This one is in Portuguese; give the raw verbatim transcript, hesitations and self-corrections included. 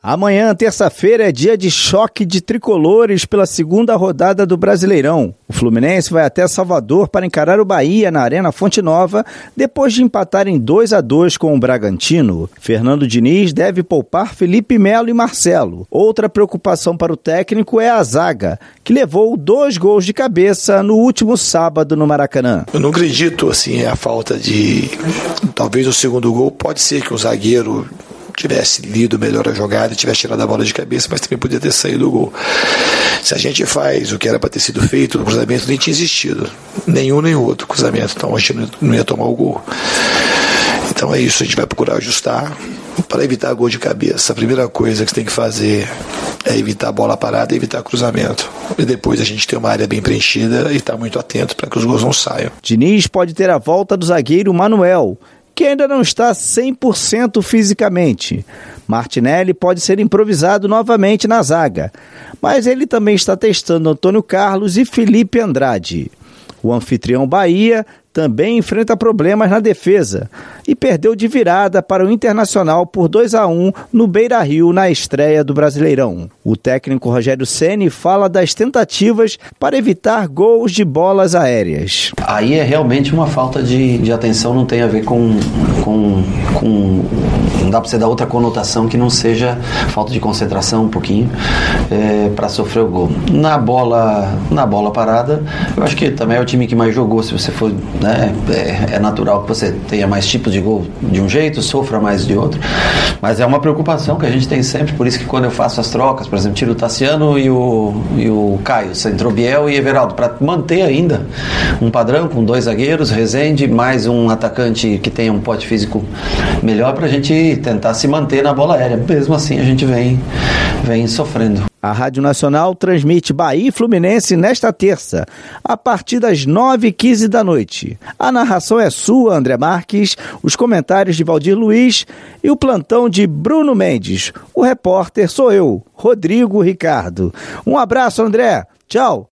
Amanhã, terça-feira, é dia de choque de tricolores pela segunda rodada do Brasileirão. O Fluminense vai até Salvador para encarar o Bahia na Arena Fonte Nova, depois de empatar em dois a dois com o Bragantino. Fernando Diniz deve poupar Felipe Melo e Marcelo. Outra preocupação para o técnico é a zaga, que levou dois gols de cabeça no último sábado no Maracanã. Eu não acredito, assim, a falta de... Talvez o segundo gol pode ser que o zagueiro tivesse lido melhor a jogada e tivesse tirado a bola de cabeça, mas também podia ter saído o gol. Se a gente faz o que era para ter sido feito, o cruzamento nem tinha existido. Nenhum nem outro cruzamento. Então a gente não ia tomar o gol. Então é isso, a gente vai procurar ajustar para evitar gol de cabeça. A primeira coisa que você tem que fazer é evitar a bola parada e evitar cruzamento. E depois a gente tem uma área bem preenchida e estar muito atento para que os gols não saiam. Diniz pode ter a volta do zagueiro Manuel, que ainda não está cem por cento fisicamente. Martinelli pode ser improvisado novamente na zaga, mas ele também está testando Antônio Carlos e Felipe Andrade. O anfitrião Bahia também enfrenta problemas na defesa e perdeu de virada para o Internacional por dois a um no Beira-Rio na estreia do Brasileirão. O técnico Rogério Ceni fala das tentativas para evitar gols de bolas aéreas. Aí é realmente uma falta de, de atenção, não tem a ver com, com, com... Não dá para você dar outra conotação que não seja falta de concentração um pouquinho é, para sofrer o gol. Na bola, na bola parada, eu acho que também é o time que mais jogou, se você for... Né? É, é natural que você tenha mais tipos de gol de um jeito, sofra mais de outro, mas é uma preocupação que a gente tem sempre, por isso que quando eu faço as trocas, por exemplo, tiro o Tassiano e o, e o Caio, entrou Biel e Everaldo, para manter ainda um padrão com dois zagueiros, Rezende, mais um atacante que tenha um pote físico melhor para a gente tentar se manter na bola aérea. Mesmo assim a gente vem, vem sofrendo. A Rádio Nacional transmite Bahia e Fluminense nesta terça, a partir das nove e quinze da noite. A narração é sua, André Marques, os comentários de Valdir Luiz e o plantão de Bruno Mendes. O repórter sou eu, Rodrigo Ricardo. Um abraço, André. Tchau.